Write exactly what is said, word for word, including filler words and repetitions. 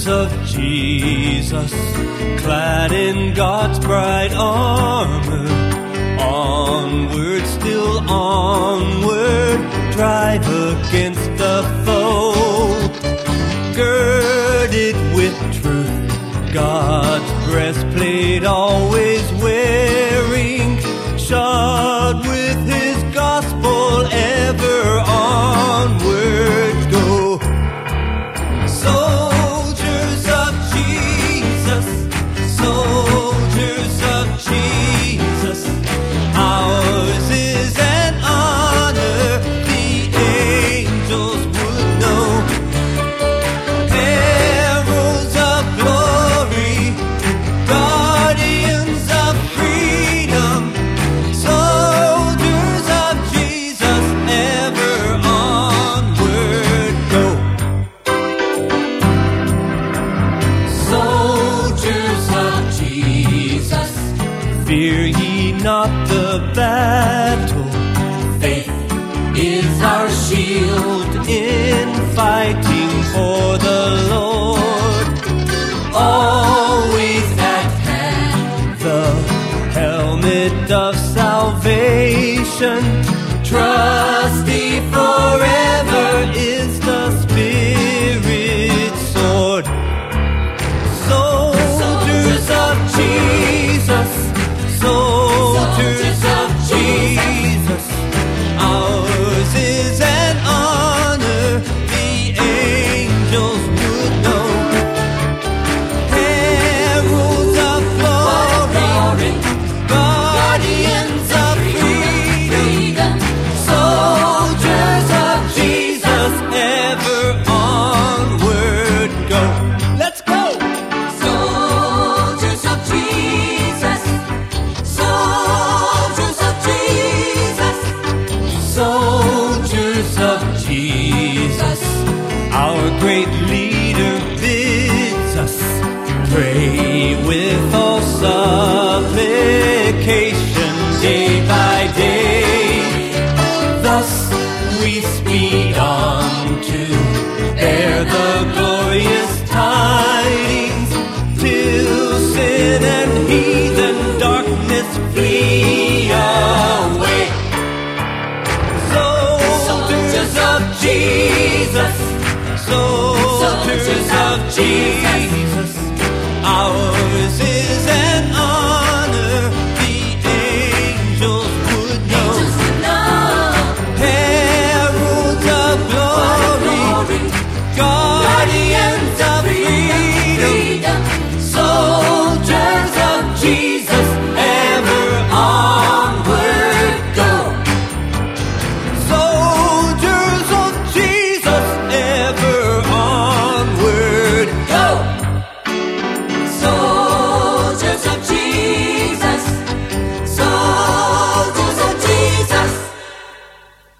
Soldiers of Jesus, clad in God's bright armor, onward, still onward, drive against the foe. Girded with truth, God's breastplate always wearing, shod with His gospel, ever onward go. Soldiers of Jesus, soldiers of Jesus, ours is an honor the angels would know. Heralds of glory, guardians of freedom, soldiers of Jesus, ever onward go. Soldiers of Jesus, fear ye not the battle. Faith is our shield in fighting for the Lord. Always at hand the helmet of salvation. Trusty forever is the Spirit's sword. Soldiers of Jesus, soldiers of Jesus, ours is an honor the angels would know. Heralds of glory, guardians of freedom, soldiers of Jesus, ever onward go. Let's go! Soldiers of Jesus, soldiers of Jesus, soldiers of Jesus, our great leader bids us pray with all supplication day by day. Thus we speed on to bear the glorious tidings, till sin and heathen darkness flee away. Soldiers of Jesus, soldiers of Jesus, ours is an honor the angels would know. Heralds of glory, God